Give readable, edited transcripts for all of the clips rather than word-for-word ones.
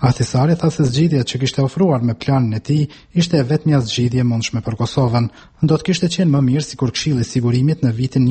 Ahtisari tha se zgjidhja që kishte ofruar me planin e tij ishte vetmja zgjidhje e mundshme për Kosovën. Do të kishte qenë më mirë sikur Këshilli i Sigurimit në vitin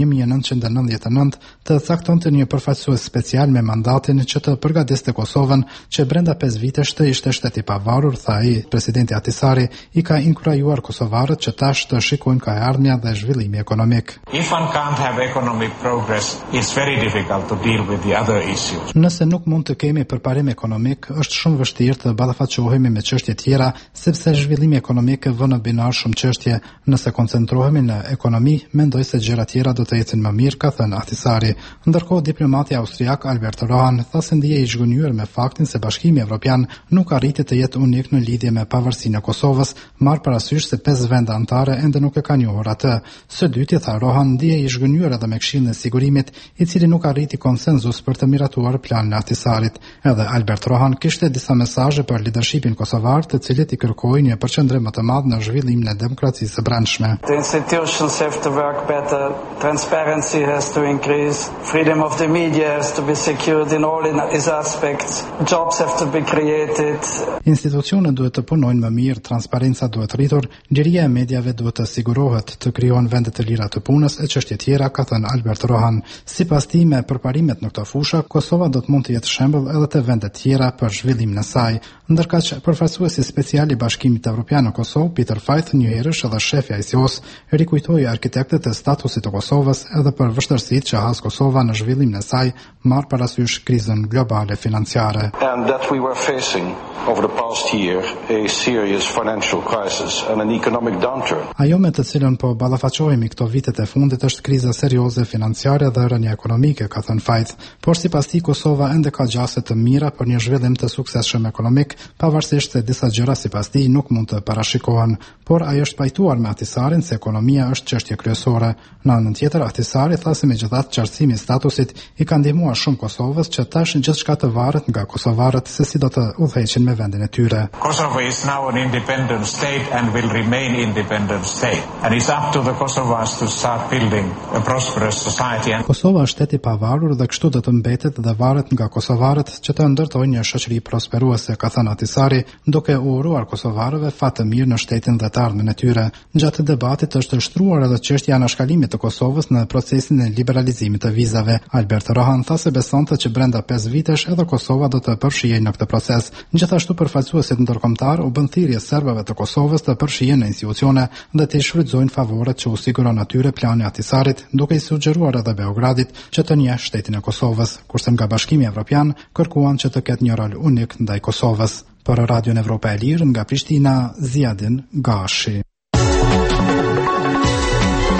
1999 të caktonte një përfaqësues special me mandatin që të përgatiste Kosovën që brenda 5 vitesh të ishte shtet i pavarur, tha ai. Presidenti Ahtisari i ka inkurajuar kosovarët që tash të shikojnë ka ardhmja dhe zhvillimi ekonomik. If one can't have economic progress, it's very difficult to deal with the other issues. Nëse nuk mund të kemi përparim ekonomik, është shumë vështirë të ballafaqohemi me çështje tjera, sepse zhvillimi ekonomik vën në binar shumë çështje. Nëse koncentrohemi në ekonomi, mendoj se gjëra tjera do të ecin më mirë, ka thënë Ahtisari. Ndërkohë, diplomati austriak Albert Rohan tha se ndihej i zhgënjur me faktin se Bashkimi Evropian nuk arriti të jetë unik në lidhje me pavarësinë e Kosovës, marr parasysh se 5 vende anëtare ende nuk e kanë njohur atë. Së dyti, tha Rohan, ndihej i zhgënjur edhe me Këshillin e Sigurimit, i cili nuk arriti konsenzus për të miratuar planin e Ahtisarit. Edhe Albert Rohan kishte disa mesazhe për lidershipin kosovar, të cilët i kërkojnë një përqendrim më të madh në zhvillimin e demokracisë së brendshme. The institutions have to work better, transparency has to increase, freedom of the media has to be secured in all its aspects, jobs have to be created. Institucionet duhet të punojnë më mirë, transparenca duhet rritur, liria e mediave duhet të sigurohet, të krijohen vende të lira të punës e çështje tjera, ka thënë Albert Rohan. Sipas tij, me përparimet në këtë fushë, Kosova do të mund të jetë shembull edhe te vende tjera për zhvillimin e saj. Ndërkaq, përfaqësuesi special i Bashkimit Evropian në Kosovë, Peter Feith, një herësh edhe shefi i ICO-s, rikujtoi arkitektët e statusit të Kosovës edhe për vështirësitë që has Kosova në zhvillimin e saj, marr parasysh krizën globale financiare. And that we were facing over the past year a serious financial crisis and an economic downturn. Ajo me të cilën po ballafaqohemi këto vitet e fundit është kriza serioze financiare dhe rënja ekonomike, ka thënë Feith. Por sipas tij, Kosova ende ka gjase të mira për një zhvillim të suksesshëm ekonomik, pavarësisht se disa gjëra sipas tij nuk mund të parashikohen, por ai është pajtuar me Ahtisarin se ekonomia është çështje kryesore. Në anën tjetër, Ahtisari tha se megjithatë qartësimi i statusit i ka ndihmuar shumë Kosovës që tash gjithçka të varet nga kosovarët se si do të udhëheqin me vendin e tyre. Kosovo is now an independent state and will remain independent state. And it's up to the Kosovars to start building a prosperous society. Kosova është shtet i pavarur dhe kështu do të mbetet dhe varet nga kosovarët që të ndërtojnë një shoqëri prosperuese, ka thënë Ahtisari, duke u uruar kosovarëve fat të mirë në shtetin dhe të ardhmen e tyre. Gjatë debatit është shtruar edhe çështja e anashkalimit të Kosovës në procesin e liberalizimit të vizave. Albert Rohan tha se besonte që brenda 5 vitesh edhe Kosova do të përfshihej në këtë proces. Gjithashtu përfaqësuesit ndërkombëtar u bën thirrje serbëve të Kosovës të përfshihen në institucione dhe të shfrytëzojnë favoret që u siguron atyre plani i Ahtisarit, duke i sugjeruar edhe Beogradit që të njeh shtetin e Kosovës, kurse nga Bashkimi Evropian kërkuan që të ketë një rol unik ndaj Kosovës. Për Radion Evropa e Lirë nga Prishtina, Ziadin Gashi.